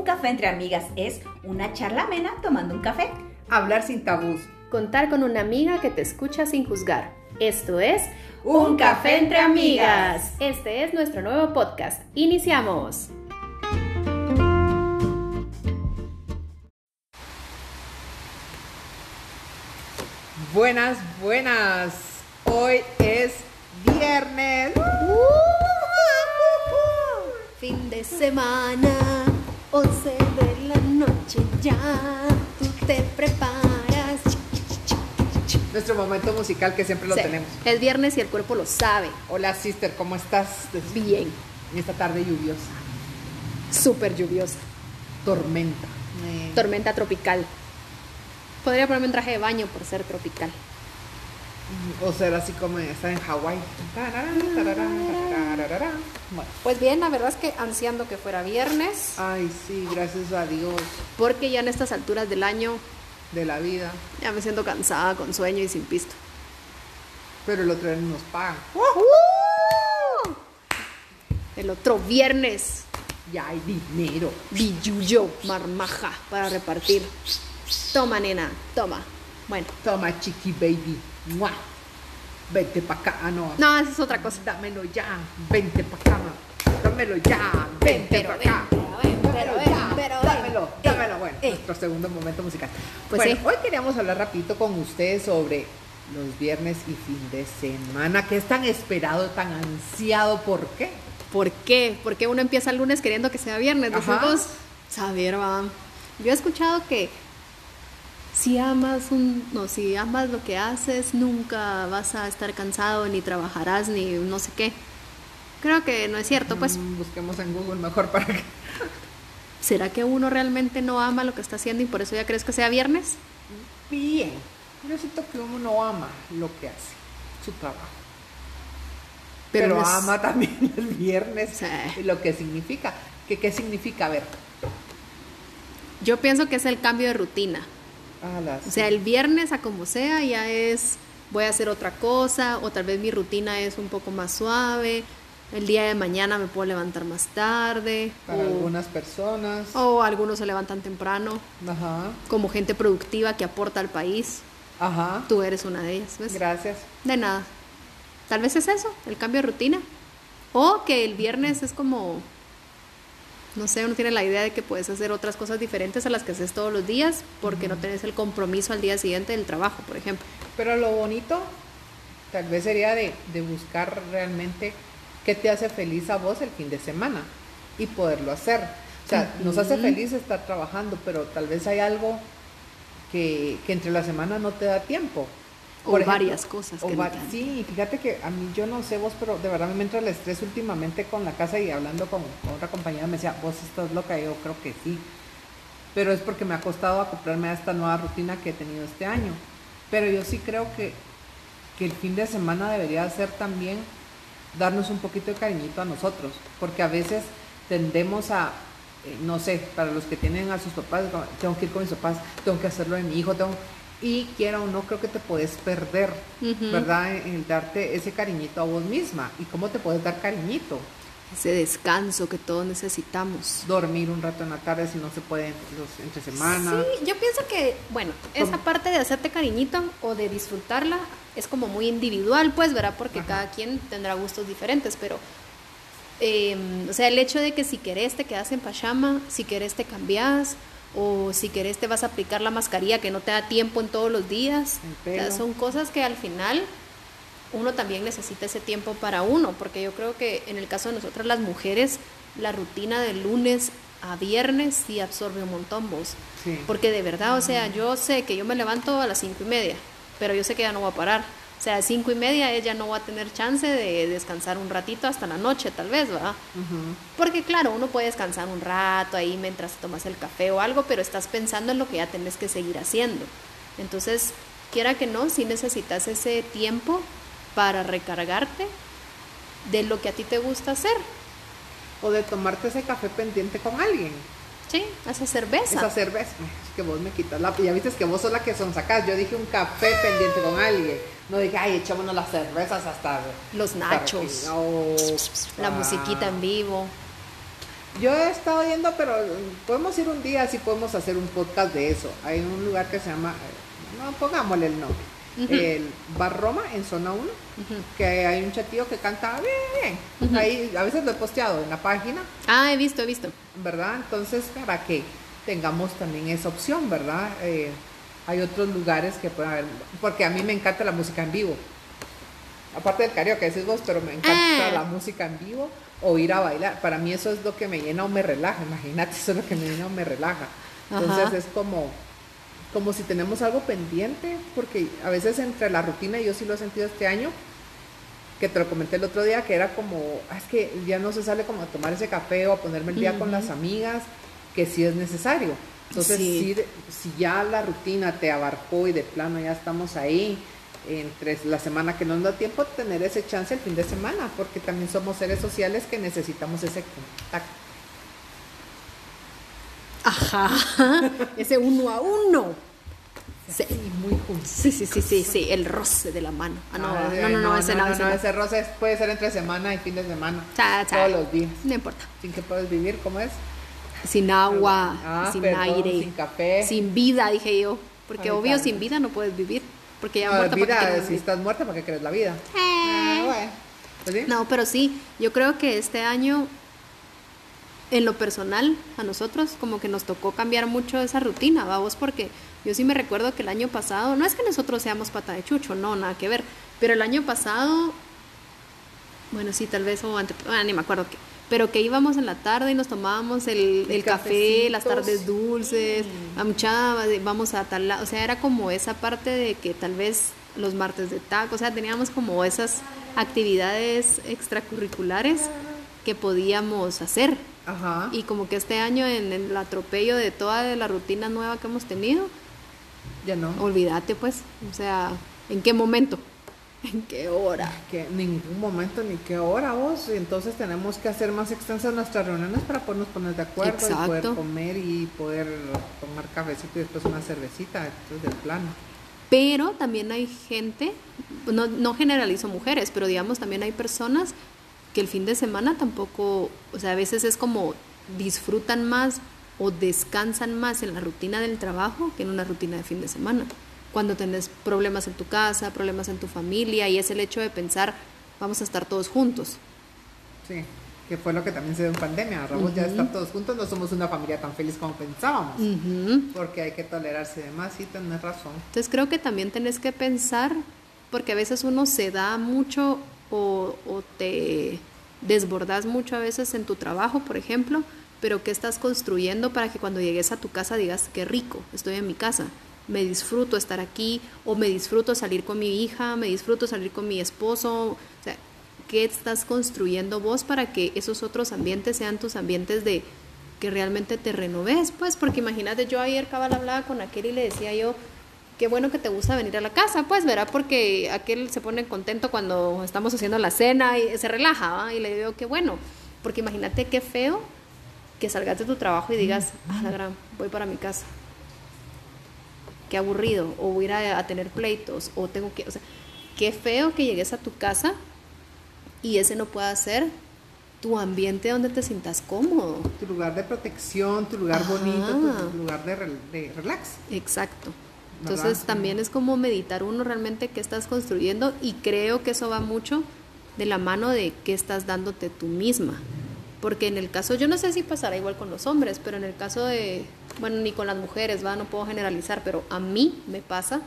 café entre amigas es una charla amena tomando un café. Hablar sin tabús. Contar con una amiga que te escucha sin juzgar. Esto es Un Café Entre Amigas. Este es nuestro nuevo podcast. ¡Iniciamos! Buenas, buenas. Hoy es viernes. Fin de semana, 11 de la noche ya. Tú te preparas. Nuestro momento musical que siempre lo tenemos. Es viernes y el cuerpo lo sabe. Hola, sister, ¿cómo estás? Bien. En esta tarde lluviosa. Súper lluviosa. Tormenta. Tormenta tropical. Podría ponerme un traje de baño por ser tropical. O ser así como estar en Hawái. Bueno. Pues bien, la verdad es que ansiando que fuera viernes. Ay, sí, gracias a Dios. Porque ya en estas alturas del año de la vida. Ya me siento cansada, con sueño y sin pisto. Pero el otro día nos pagan. El otro viernes. Ya hay dinero. Billuyo, marmaja para repartir. Toma, nena, toma. Bueno. Toma, chiqui baby. ¡Mua! Vente pa' acá. Ah, no. No, esa es otra cosa. Dámelo ya. Vente pa' acá. Dámelo ya. Vente pa' acá. Dámelo. Bueno, nuestro segundo momento musical. Pues bueno, sí. Hoy queríamos hablar rapidito con ustedes sobre los viernes y fin de semana, que es tan esperado, tan ansiado. ¿Por qué? ¿Por qué? Porque uno empieza el lunes queriendo que sea viernes. Decimos, saber, va. Yo he escuchado que si amas lo que haces, nunca vas a estar cansado, ni trabajarás, ni no sé qué. Creo que no es cierto, pues. Busquemos en Google mejor para que... ¿Será que uno realmente no ama lo que está haciendo y por eso ya crees que sea viernes? Bien, yo siento que uno no ama lo que hace, su trabajo. Pero no ama también el viernes, sí. Lo que significa. ¿Qué significa? A ver. Yo pienso que es el cambio de rutina. O sea, el viernes a como sea ya es, voy a hacer otra cosa, o tal vez mi rutina es un poco más suave. El día de mañana me puedo levantar más tarde. Para algunas personas. O algunos se levantan temprano. Ajá. Como gente productiva que aporta al país. Ajá. Tú eres una de ellas, ¿ves? Gracias. De nada. Tal vez es eso, el cambio de rutina. O que el viernes es como, no sé, uno tiene la idea de que puedes hacer otras cosas diferentes a las que haces todos los días porque no tenés el compromiso al día siguiente del trabajo, por ejemplo. Pero lo bonito tal vez sería de buscar realmente qué te hace feliz a vos el fin de semana y poderlo hacer. O sea, nos hace feliz estar trabajando, pero tal vez hay algo que entre la semana no te da tiempo. Por ejemplo, varias cosas. Sí, fíjate que a mí, yo no sé vos, pero de verdad me entra el estrés últimamente con la casa y hablando con otra compañera me decía, vos estás loca, y yo creo que sí. Pero es porque me ha costado acoplarme a esta nueva rutina que he tenido este año. Pero yo sí creo que el fin de semana debería ser también darnos un poquito de cariñito a nosotros, porque a veces tendemos a, no sé, para los que tienen a sus papás, tengo que ir con mis papás, tengo que hacerlo de mi hijo, y quiera o no, creo que te puedes perder, ¿verdad? En darte ese cariñito a vos misma. ¿Y cómo te puedes dar cariñito? Ese descanso que todos necesitamos. Dormir un rato en la tarde si no se puede entre semana. Sí, yo pienso que, bueno, esa parte de hacerte cariñito o de disfrutarla es como muy individual, pues, ¿verdad? Porque cada quien tendrá gustos diferentes, pero o sea, el hecho de que si querés te quedas en pijama, si querés te cambias, o si querés te vas a aplicar la mascarilla que no te da tiempo en todos los días. O sea, son cosas que al final uno también necesita ese tiempo para uno, porque yo creo que en el caso de nosotras las mujeres, la rutina de lunes a viernes sí absorbe un montón vos. Sí. Porque de verdad, o sea, yo sé que yo me levanto a las 5:30, pero yo sé que ya no voy a parar. O sea, a 5:30 ella no va a tener chance de descansar un ratito hasta la noche, tal vez, ¿verdad? Porque claro, uno puede descansar un rato ahí mientras tomas el café o algo, pero estás pensando en lo que ya tenés que seguir haciendo. Entonces, quiera que no, sí necesitas ese tiempo para recargarte de lo que a ti te gusta hacer. O de tomarte ese café pendiente con alguien. Sí, esa cerveza. Esa cerveza. Es que vos me quitas la... Ya viste que vos sos la que son sacás. Yo dije un café pendiente con alguien. No dije, ay, echémonos las cervezas hasta... Los nachos. La musiquita en vivo. Yo he estado yendo, pero podemos ir un día, si podemos hacer un podcast de eso. Hay un lugar que se llama, no, pongámosle el nombre, el Bar Roma en Zona 1, que hay un chatillo que canta bien. Ahí a veces lo he posteado en la página. Ah, he visto. ¿Verdad? Entonces, para que tengamos también esa opción, ¿verdad? Hay otros lugares que pueden haber, porque a mí me encanta la música en vivo. Aparte del karaoke, decís vos, pero me encanta la música en vivo o ir a bailar. Para mí eso es lo que me llena o me relaja. Imagínate, eso es lo que me llena o me relaja. Entonces es como si tenemos algo pendiente, porque a veces entre la rutina, yo sí lo he sentido este año, que te lo comenté el otro día, que era como, es que ya no se sale como a tomar ese café o a ponerme el día con las amigas, que sí es necesario. Entonces, si ya la rutina te abarcó y de plano ya estamos ahí, entre la semana que no nos da tiempo, tener ese chance el fin de semana, porque también somos seres sociales que necesitamos ese contacto. Ajá, ese 1 a 1. Sí, muy juntos. Sí, el roce de la mano. No, ese roce puede ser entre semana y fin de semana. Todos los días. No importa. Sin que puedas vivir, ¿cómo es? Sin agua, sin aire, sin café, sin vida, dije yo. Porque obvio, sin vida no puedes vivir. Porque ya muerta, vida, si estás muerta, ¿para qué querés la vida? Bueno, pues sí. No, pero sí, yo creo que este año, en lo personal, a nosotros como que nos tocó cambiar mucho esa rutina, vamos, porque yo sí me recuerdo que el año pasado, no es que nosotros seamos pata de chucho, no, nada que ver, pero el año pasado, bueno, sí, tal vez, ni me acuerdo qué, pero que íbamos en la tarde y nos tomábamos el café, las tardes dulces, vamos a tal lado, o sea, era como esa parte de que tal vez los martes de taco, o sea, teníamos como esas actividades extracurriculares que podíamos hacer. Ajá. Y como que este año en el atropello de toda la rutina nueva que hemos tenido, ya no. Olvídate pues, o sea, ¿en qué momento? ¿En qué hora? Que ningún momento ni qué hora vos. Entonces tenemos que hacer más extensas nuestras reuniones para podernos poner de acuerdo. Exacto. Y poder comer y poder tomar cafecito y después una cervecita. Entonces del plano. Pero también hay gente, no generalizo mujeres, pero digamos también hay personas que el fin de semana tampoco, o sea, a veces es como disfrutan más o descansan más en la rutina del trabajo que en una rutina de fin de semana. Cuando tenés problemas en tu casa, problemas en tu familia, y es el hecho de pensar, vamos a estar todos juntos. Sí, que fue lo que también se dio en pandemia. Ramos ya estar todos juntos, no somos una familia tan feliz como pensábamos, porque hay que tolerarse de más, y tenés razón. Entonces creo que también tenés que pensar, porque a veces uno se da mucho o te desbordas mucho a veces en tu trabajo, por ejemplo, pero ¿qué estás construyendo para que cuando llegues a tu casa digas, qué rico, estoy en mi casa? Me disfruto estar aquí, o me disfruto salir con mi hija, me disfruto salir con mi esposo. O sea, ¿qué estás construyendo vos para que esos otros ambientes sean tus ambientes de que realmente te renoves? Pues, porque imagínate, yo ayer cabal hablaba con aquel y le decía yo, qué bueno que te gusta venir a la casa, pues, ¿verdad? Porque aquel se pone contento cuando estamos haciendo la cena y se relaja, ¿va? Y le digo, qué bueno, porque imagínate qué feo que salgas de tu trabajo y digas, la gran, voy para mi casa. Qué aburrido, o voy a ir a tener pleitos, o tengo que, o sea, qué feo que llegues a tu casa y ese no pueda ser tu ambiente donde te sientas cómodo. Tu lugar de protección, tu lugar bonito, tu lugar de relax. Exacto. Entonces también es como meditar uno realmente qué estás construyendo, y creo que eso va mucho de la mano de qué estás dándote tú misma. Porque en el caso, yo no sé si pasará igual con los hombres, pero en el caso de, bueno, ni con las mujeres, ¿va? No puedo generalizar, pero a mí me pasa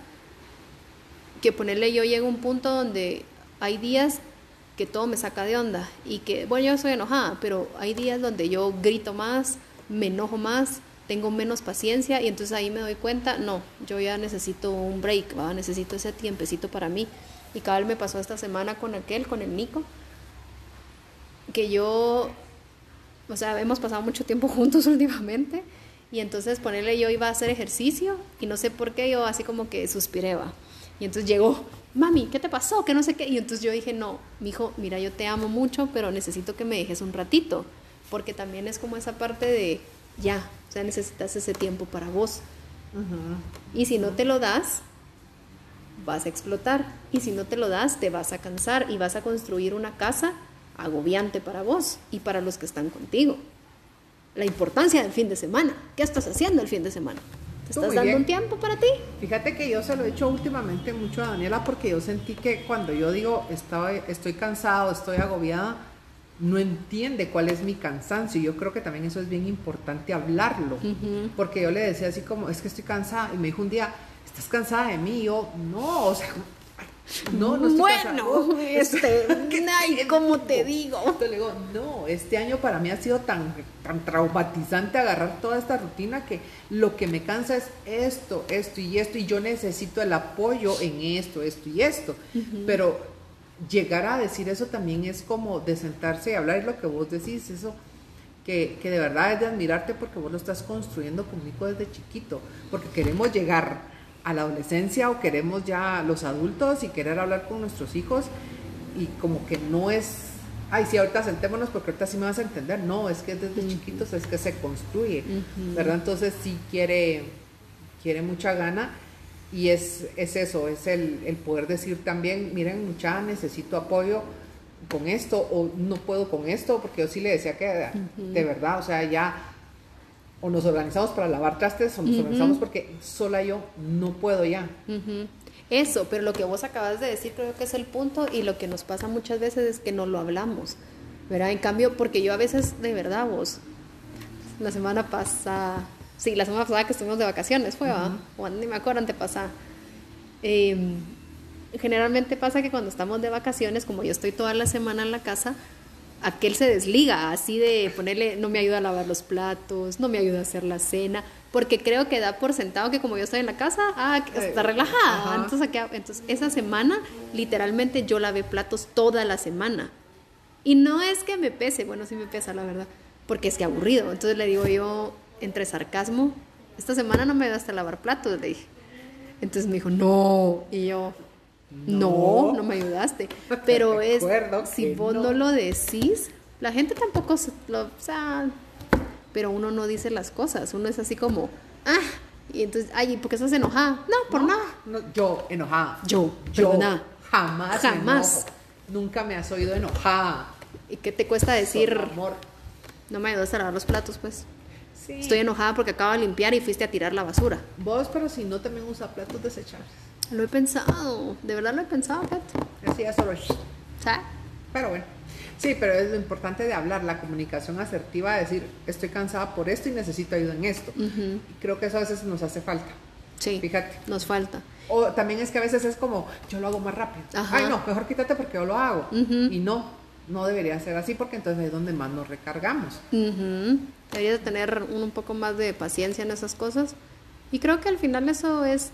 que ponerle, yo llego a un punto donde hay días que todo me saca de onda y que, bueno, yo soy enojada, pero hay días donde yo grito más, me enojo más, tengo menos paciencia, y entonces ahí me doy cuenta, no, yo ya necesito un break, ¿va? Necesito ese tiempecito para mí. Y cada vez me pasó esta semana con el Nico, que yo, o sea, hemos pasado mucho tiempo juntos últimamente, y entonces ponerle, yo iba a hacer ejercicio y no sé por qué yo así como que suspiré, va. Y entonces llegó, mami, ¿qué te pasó? Que no sé qué. Y entonces yo dije, no, mijo, mira, yo te amo mucho, pero necesito que me dejes un ratito, porque también es como esa parte de ya, o sea, necesitas ese tiempo para vos. Y si no te lo das, vas a explotar, y si no te lo das, te vas a cansar y vas a construir una casa agobiante para vos y para los que están contigo. la importancia del fin de semana. ¿Qué estás haciendo el fin de semana? ¿Te estás dando un tiempo para ti? Fíjate que yo se lo he hecho últimamente mucho a Daniela porque yo sentí que cuando yo digo estoy cansado, estoy agobiada, no entiende cuál es mi cansancio. Yo creo que también eso es bien importante hablarlo, porque yo le decía así como, es que estoy cansada, y me dijo un día, ¿estás cansada de mí? Y yo, no, o sea, no estoy cansada. Ay, ¿cómo te digo? Entonces le digo, no, este año para mí ha sido tan traumatizante agarrar toda esta rutina que lo que me cansa es esto y esto, y yo necesito el apoyo en esto y esto. Pero llegar a decir eso también es como de sentarse y hablar, y lo que vos decís, eso que de verdad es de admirarte, porque vos lo estás construyendo conmigo desde chiquito, porque queremos llegar a la adolescencia o queremos ya los adultos y querer hablar con nuestros hijos, y como que no es, ay, sí, ahorita sentémonos porque ahorita sí me vas a entender. No, es que desde chiquitos es que se construye, ¿verdad? Entonces sí quiere mucha gana. Y es eso, es el poder decir también, miren, mucha, necesito apoyo con esto, o no puedo con esto, porque yo sí le decía que de verdad, o sea, ya o nos organizamos para lavar trastes, o nos organizamos porque sola yo no puedo ya. Eso, pero lo que vos acabas de decir creo que es el punto, y lo que nos pasa muchas veces es que no lo hablamos, ¿verdad? En cambio, porque yo a veces, de verdad, la semana pasada que estuvimos de vacaciones fue, ¿va? O ni me acuerdo, antepasada. Generalmente pasa que cuando estamos de vacaciones, como yo estoy toda la semana en la casa, aquel se desliga, así de ponerle, no me ayuda a lavar los platos, no me ayuda a hacer la cena, porque creo que da por sentado que como yo estoy en la casa, está relajada. Entonces esa semana, literalmente yo lavé platos toda la semana. Y no es que me pese, bueno, sí me pesa la verdad, porque es que aburrido. Entonces le digo yo, entre sarcasmo, esta semana no me ayudaste a lavar platos, le dije. Entonces me dijo, no. Y yo, no me ayudaste. Pero es, si vos no lo decís, la gente tampoco, o sea, pero uno no dice las cosas. Uno es así como, y entonces, ay, ¿por qué estás enojada? No, por nada. No, yo, enojada. Yo nada. Jamás. Me enojo. Nunca me has oído enojada. ¿Y qué te cuesta decir? Solo amor. No me ayudaste a lavar los platos, pues. Sí. Estoy enojada porque acabo de limpiar y fuiste a tirar la basura. Vos, pero si no, también usa platos desechables. Lo he pensado, de verdad lo he pensado, Pat. Así ya solo. ¿Sabes? Pero bueno. Sí, pero es lo importante de hablar, la comunicación asertiva, decir, estoy cansada por esto y necesito ayuda en esto. Y creo que eso a veces nos hace falta. Sí, fíjate. nos falta. O también es que a veces es como, yo lo hago más rápido. Ay, no, mejor quítate porque yo lo hago. Y no debería ser así, porque entonces es donde más nos recargamos. Debería de tener un poco más de paciencia en esas cosas. Y creo que al final eso es,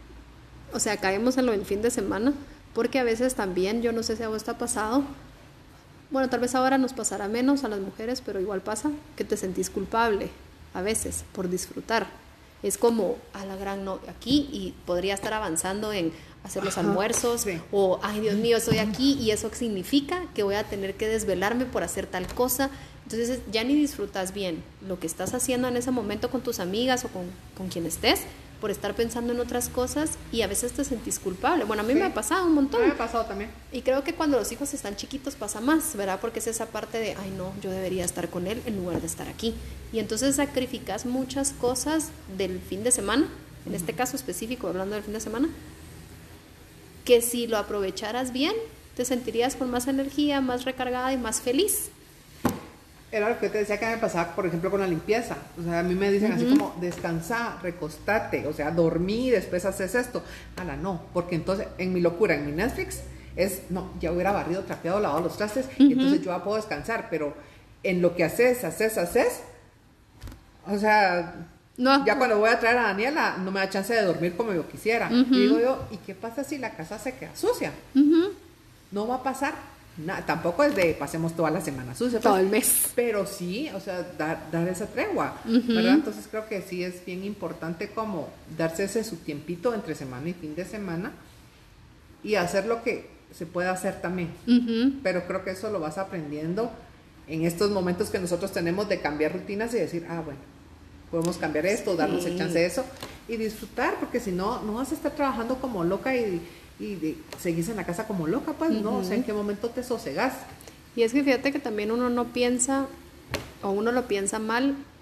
o sea, caemos en lo del fin de semana, porque a veces también, yo no sé si a vos te ha pasado, bueno, tal vez ahora nos pasará menos a las mujeres, pero igual pasa, que te sentís culpable a veces por disfrutar. Es como, a la gran no, aquí, y podría estar avanzando en hacer los almuerzos, o, ay, Dios mío, estoy aquí, y eso significa que voy a tener que desvelarme por hacer tal cosa. Entonces ya ni disfrutas bien lo que estás haciendo en ese momento con tus amigas o con quien estés, por estar pensando en otras cosas, y a veces te sentís culpable. Bueno, a mí me ha pasado un montón. Me ha pasado también. Y creo que cuando los hijos están chiquitos pasa más, ¿verdad? Porque es esa parte de, ay no, yo debería estar con él en lugar de estar aquí. Y entonces sacrificas muchas cosas del fin de semana, en este caso específico, hablando del fin de semana, que si lo aprovecharas bien, te sentirías con más energía, más recargada y más feliz. Era lo que te decía que me pasaba, por ejemplo, con la limpieza. O sea, a mí me dicen así como, descansa, recostate, o sea, dormí y después haces esto. No, porque entonces, en mi locura, en mi Netflix, no, ya hubiera barrido, trapeado, lavado los trastes, y entonces yo ya puedo descansar, pero en lo que haces, o sea, ya cuando voy a traer a Daniela, no me da chance de dormir como yo quisiera. Y digo yo, ¿y qué pasa si la casa se queda sucia? No va a pasar. Tampoco es de pasemos toda la semana sucia, todo el mes, pero sí, o sea, dar esa tregua, ¿verdad? Entonces creo que sí es bien importante como darse ese su tiempito entre semana y fin de semana y hacer lo que se puede hacer también, pero creo que eso lo vas aprendiendo en estos momentos que nosotros tenemos de cambiar rutinas y decir, bueno, podemos cambiar esto, darnos el chance de eso y disfrutar, porque si no, no vas a estar trabajando como loca y seguís en la casa como loca, pues, ¿no? O sea, ¿en qué momento te sosegas? Y es que fíjate que también uno no piensa, o uno lo piensa mal,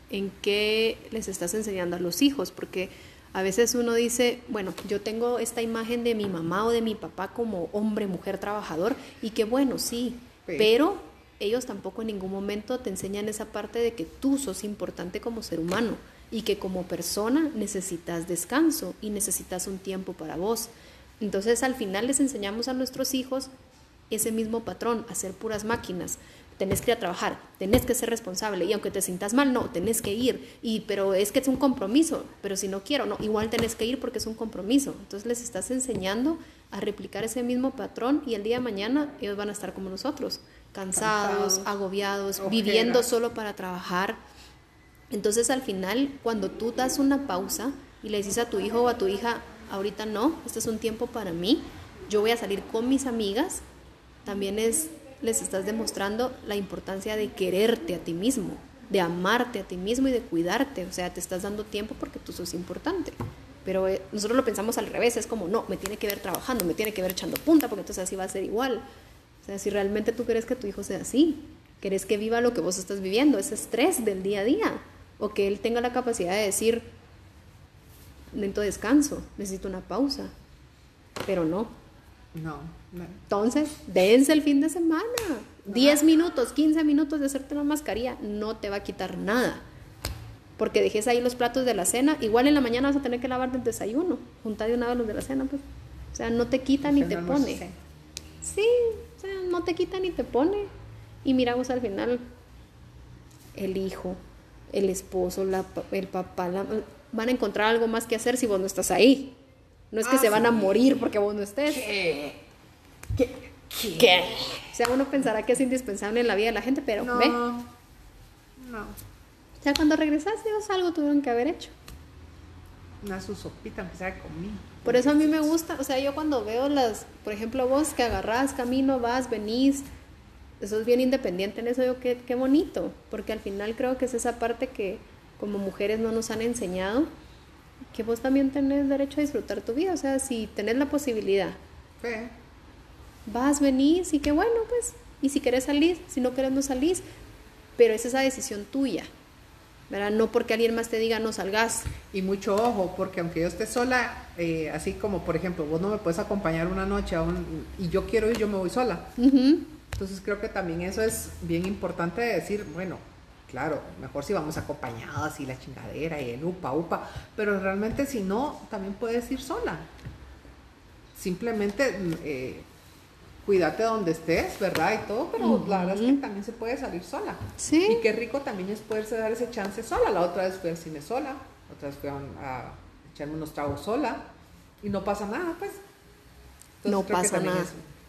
en qué les estás enseñando a los hijos, porque a veces uno dice, bueno, yo tengo esta imagen de mi mamá o de mi papá como hombre, mujer, trabajador, y que bueno, sí, pero ellos tampoco en ningún momento te enseñan esa parte de que tú sos importante como ser humano y que como persona necesitas descanso y necesitas un tiempo para vos. Entonces al final les enseñamos a nuestros hijos ese mismo patrón, a ser puras máquinas. Tenés que ir a trabajar, tenés que ser responsable, y aunque te sientas mal, no, tenés que ir, pero es que es un compromiso, pero si no quiero, no, igual tenés que ir porque es un compromiso. Entonces les estás enseñando a replicar ese mismo patrón, y el día de mañana ellos van a estar como nosotros, cansados, agobiados, viviendo solo para trabajar. Entonces al final, cuando tú das una pausa y le dices a tu hijo o a tu hija, ahorita no, este es un tiempo para mí, yo voy a salir con mis amigas, también les estás demostrando la importancia de quererte a ti mismo, de amarte a ti mismo y de cuidarte. O sea, te estás dando tiempo porque tú sos importante. Pero nosotros lo pensamos al revés, es como, no, me tiene que ver trabajando, me tiene que ver echando punta, porque entonces así va a ser igual. O sea, si realmente tú querés que tu hijo sea así, querés que viva lo que vos estás viviendo, ese estrés del día a día, o que él tenga la capacidad de decir, necesito descanso, necesito una pausa, pero no. No. Entonces, dense el fin de semana. 10 minutos, 15 minutos de hacerte una mascarilla no te va a quitar nada. Porque dejes ahí los platos de la cena. Igual en la mañana vas a tener que lavarte el desayuno. Juntar de una vez los de la cena, pues. O sea, no te quita ni te pone. Sí, o sea, no te quita ni te pone. Y mira vos al final, el hijo, el esposo, el papá, van a encontrar algo más que hacer si vos no estás ahí. No es que se van a morir porque vos no estés. ¿Qué? O sea, uno pensará que es indispensable en la vida de la gente, pero no, ve. No. O sea, cuando regresaste, ellos algo tuvieron que haber hecho. Una su sopita, empezar a comer. Por eso a mí me gusta, o sea, yo cuando veo por ejemplo, vos que agarrás camino, vas, venís, eso es bien independiente en eso, yo qué bonito, porque al final creo que es esa parte que como mujeres no nos han enseñado, que vos también tenés derecho a disfrutar tu vida. O sea, si tenés la posibilidad, vas, venís, y qué bueno, pues, y si querés salir, si no querés no salís, pero es esa decisión tuya, ¿verdad? No porque alguien más te diga no salgas. Y mucho ojo, porque aunque yo esté sola, así como por ejemplo vos no me puedes acompañar una noche y yo quiero ir, yo me voy sola. Entonces creo que también eso es bien importante de decir, bueno, claro, mejor si vamos acompañadas y la chingadera y el upa, pero realmente si no, también puedes ir sola. Simplemente cuídate donde estés, ¿verdad? Y todo, pero la verdad es que también se puede salir sola. Sí. Y qué rico también es poderse dar ese chance sola. La otra vez fui al cine sola, otra vez fui a echarme unos tragos sola y no pasa nada, pues. Entonces, no pasa nada.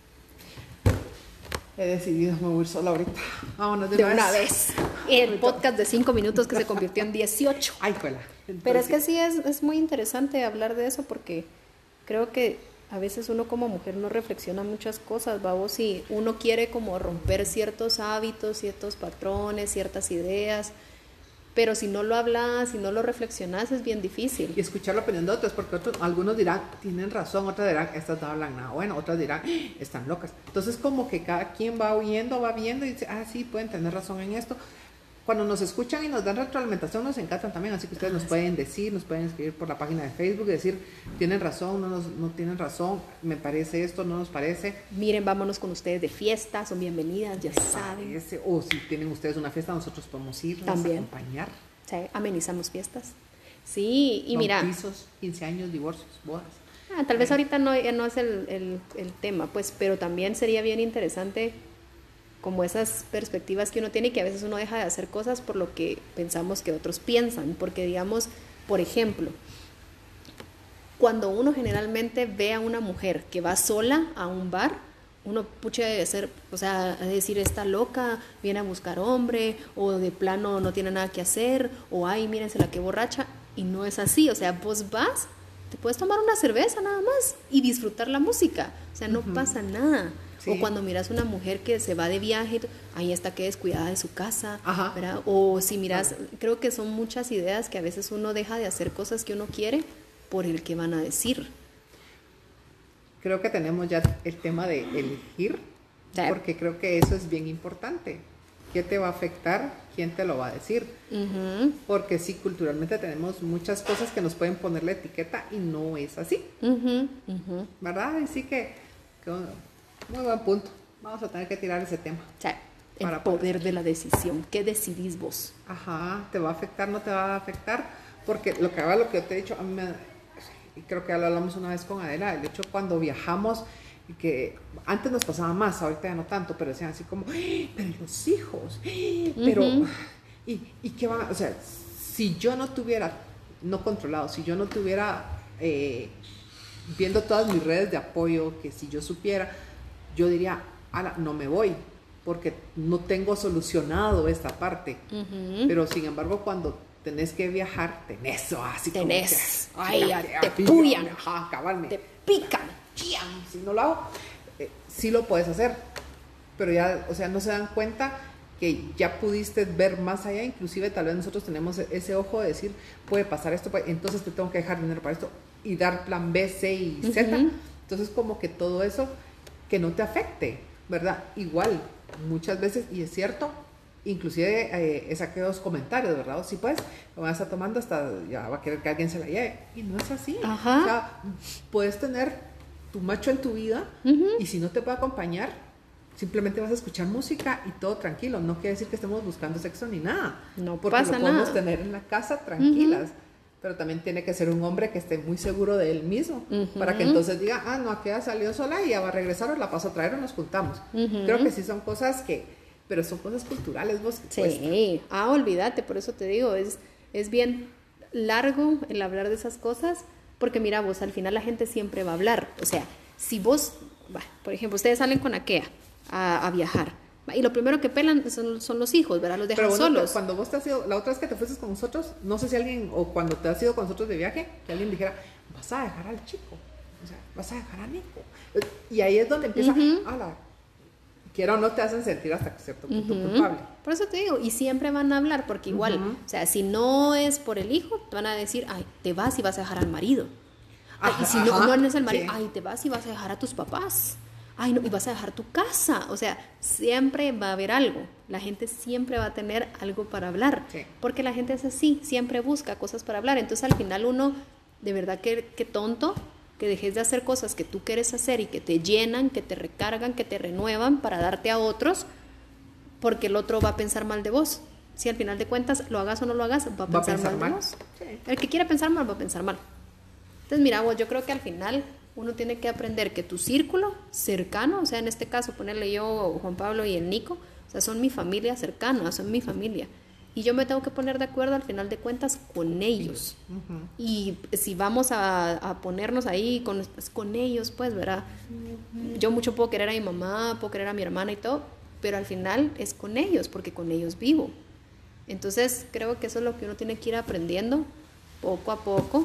He decidido me voy a ir sola ahorita. Vámonos de una vez. El podcast de 5 minutos que se convirtió en 18. Ay, cuela. Pero es que sí es muy interesante hablar de eso, porque creo que a veces uno como mujer no reflexiona muchas cosas, babos, y uno quiere como romper ciertos hábitos, ciertos patrones, ciertas ideas, pero si no lo hablas, si no lo reflexionas, es bien difícil. Y escuchar la opinión de otros, porque algunos dirán, tienen razón, otros dirán, estas no hablan nada bueno, otras dirán, están locas. Entonces como que cada quien va oyendo, va viendo y dice, sí, pueden tener razón en esto. Cuando nos escuchan y nos dan retroalimentación nos encantan también, así que ustedes nos pueden decir, nos pueden escribir por la página de Facebook y decir, tienen razón, no tienen razón, me parece esto, no nos parece. Miren, vámonos con ustedes de fiesta, son bienvenidas, ya saben. O si tienen ustedes una fiesta, nosotros podemos ir, también acompañar. O sea, amenizamos fiestas. Sí, y mira. Bautizos, 15 años, divorcios, bodas. Tal vez ahorita no es el tema, pues, pero también sería bien interesante como esas perspectivas que uno tiene, y que a veces uno deja de hacer cosas por lo que pensamos que otros piensan, porque digamos, por ejemplo, cuando uno generalmente ve a una mujer que va sola a un bar, uno pucha debe ser, o sea, decir, está loca, viene a buscar hombre, o de plano no tiene nada que hacer, o ay, mírense la que borracha, y no es así. O sea, vos vas, te puedes tomar una cerveza nada más y disfrutar la música, o sea, no pasa nada. Sí. O cuando miras una mujer que se va de viaje, ahí está que descuidada de su casa, ¿verdad? O si miras, creo que son muchas ideas que a veces uno deja de hacer cosas que uno quiere por el que van a decir. Creo que tenemos ya el tema de elegir, porque creo que eso es bien importante. ¿qué te va a afectar? ¿Quién te lo va a decir? Ujú, Porque sí, culturalmente tenemos muchas cosas que nos pueden poner la etiqueta y no es así, ujú, ujú. ¿verdad? Así que muy buen punto. Vamos a tener que tirar ese tema. O sea, el Para poder de la decisión. ¿Qué decidís vos? Ajá, ¿te va a afectar? ¿No te va a afectar? Porque lo que yo te he dicho, a mí y creo que ya lo hablamos una vez con Adela, el hecho cuando viajamos, y que antes nos pasaba más, ahorita ya no tanto, pero decían así como, "Ay, pero los hijos, ay, pero, Ujú. y qué van, o sea, si yo no tuviera, no controlado, si yo no tuviera viendo todas mis redes de apoyo, que si yo supiera, yo diría, ala, no me voy, porque no tengo solucionado esta parte. Ujú. Pero sin embargo, cuando tenés que viajar, tenés eso así Tenés. como que, Ay, chica, ya te aquí, pullan. ajá, cabalme. Te pican. Chiam, si no lo hago, sí lo puedes hacer, pero ya, o sea, no se dan cuenta que ya pudiste ver más allá, inclusive tal vez nosotros tenemos ese ojo de decir, puede pasar esto, entonces te tengo que dejar dinero para esto y dar plan B, C y Z. Ujú. Entonces como que todo eso que no te afecte, ¿verdad? Igual, muchas veces, y es cierto, inclusive saqué 2 comentarios, ¿verdad? O sí, pues, lo van a estar tomando hasta ya va a querer que alguien se la lleve. Y no es así. Ajá. O sea, puedes tener tu macho en tu vida Ujú. y si no te puede acompañar, simplemente vas a escuchar música y todo tranquilo. No quiere decir que estemos buscando sexo ni nada. No porque pasa lo podemos nada. tener en la casa tranquilas. Pero también tiene que ser un hombre que esté muy seguro de él mismo, Ujú. para que entonces diga, ah, no, aquella salió sola y ya va a regresar o la paso a traer o nos juntamos. Ujú. Creo que sí son cosas pero son cosas culturales, vos. Sí, olvídate, por eso te digo, es bien largo el hablar de esas cosas, porque mira vos, al final la gente siempre va a hablar, o sea, si vos, por ejemplo, ustedes salen con Akea a viajar, y lo primero que pelan son los hijos, ¿verdad? Los dejan Pero bueno, solos. cuando vos te has ido, la otra vez que te fuiste con nosotros, no sé si alguien, o cuando te has ido con nosotros de viaje, que alguien dijera, vas a dejar al chico, o sea, vas a dejar a Nico. Y ahí es donde empieza, quiera o no te hacen sentir hasta cierto punto culpable. Por eso te digo, y siempre van a hablar, porque igual, o sea, si no es por el hijo, te van a decir, ay, te vas y vas a dejar al marido. Ay, y si no es el marido, sí. ay, te vas y vas a dejar a tus papás. Ay, no, y vas a dejar tu casa. O sea, siempre va a haber algo. La gente siempre va a tener algo para hablar. Sí. Porque la gente es así, siempre busca cosas para hablar. Entonces, al final uno, de verdad que tonto, que dejes de hacer cosas que tú quieres hacer y que te llenan, que te recargan, que te renuevan para darte a otros, porque el otro va a pensar mal de vos. Si al final de cuentas lo hagas o no lo hagas, va a pensar mal de vos. Sí. El que quiera pensar mal va a pensar mal. Entonces, mira, vos, yo creo que al final uno tiene que aprender que tu círculo cercano, o sea, en este caso, ponerle yo, Juan Pablo y el Nico, o sea, son mi familia cercana, son mi familia. Y yo me tengo que poner de acuerdo al final de cuentas con ellos. Y si vamos a ponernos ahí con ellos, pues, ¿verdad? Yo mucho puedo querer a mi mamá, puedo querer a mi hermana y todo, pero al final es con ellos, porque con ellos vivo. Entonces, creo que eso es lo que uno tiene que ir aprendiendo poco a poco,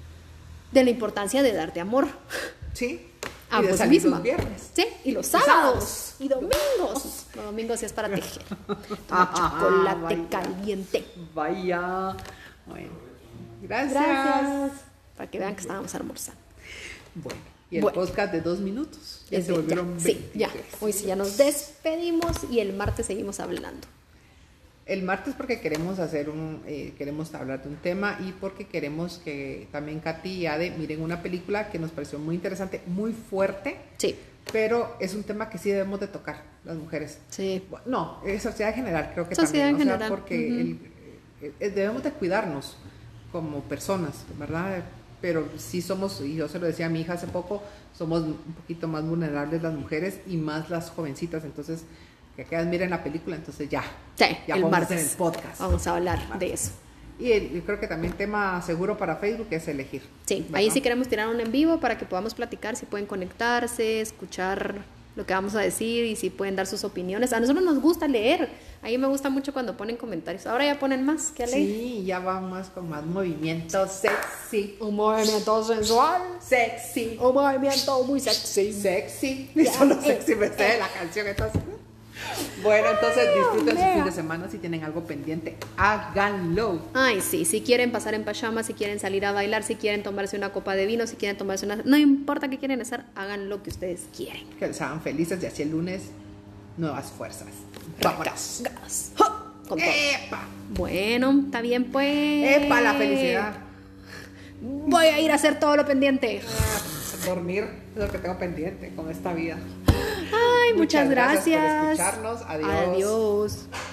de la importancia de darte amor. Sí. A Y de vos salir misma. los viernes. Sí, y los sábados. Y domingos. Los domingos sí es para tejer. Toma chocolate vaya. caliente. Vaya. Bueno. Gracias. Gracias. Para que vean que estábamos almorzando. Bueno. Y el Bueno. podcast de 2 minutos. Ya Es se de- volvieron sí, ya. 23. Hoy sí ya nos despedimos y el martes seguimos hablando. El martes porque queremos queremos hablar de un tema y porque queremos que también Katy y Ade miren una película que nos pareció muy interesante, muy fuerte, Sí, pero es un tema que sí debemos de tocar las mujeres. sí. No, sociedad en general creo que Sociedad también, en o sea, general, porque debemos de cuidarnos como personas, ¿verdad? Pero sí somos, y yo se lo decía a mi hija hace poco, somos un poquito más vulnerables las mujeres y más las jovencitas, entonces que quedan miren la película, entonces ya Sí, ya el vamos martes. en el podcast. Vamos a hablar de eso. Y yo creo que también tema seguro para Facebook es elegir. Sí, ¿verdad? ahí sí queremos tirar un en vivo para que podamos platicar, si pueden conectarse, escuchar lo que vamos a decir y si pueden dar sus opiniones. A nosotros nos gusta leer, a mí me gusta mucho cuando ponen comentarios. Ahora ya ponen más que a leer. Sí, ya va más con más movimiento sexy. Un movimiento sensual, Sexy. un movimiento muy sexy. Sexy. Ya. Solo sexy me sé de la canción entonces. Bueno, entonces disfruten su Dios fin mío. de semana. Si tienen algo pendiente, háganlo. Ay, sí, si quieren pasar en pijama, si quieren salir a bailar, si quieren tomarse una copa de vino, si quieren tomarse una... No importa qué quieren hacer, hagan lo que ustedes quieren. Que les hagan felices y así el lunes nuevas fuerzas. Vámonos. Gas. ¡Ja! Con todo. ¡Epa! Bueno, está bien pues. ¡Epa! La felicidad. Voy a ir a hacer todo lo pendiente. Dormir es lo que tengo pendiente con esta vida. Ay, muchas gracias. por escucharnos. Adiós. Adiós.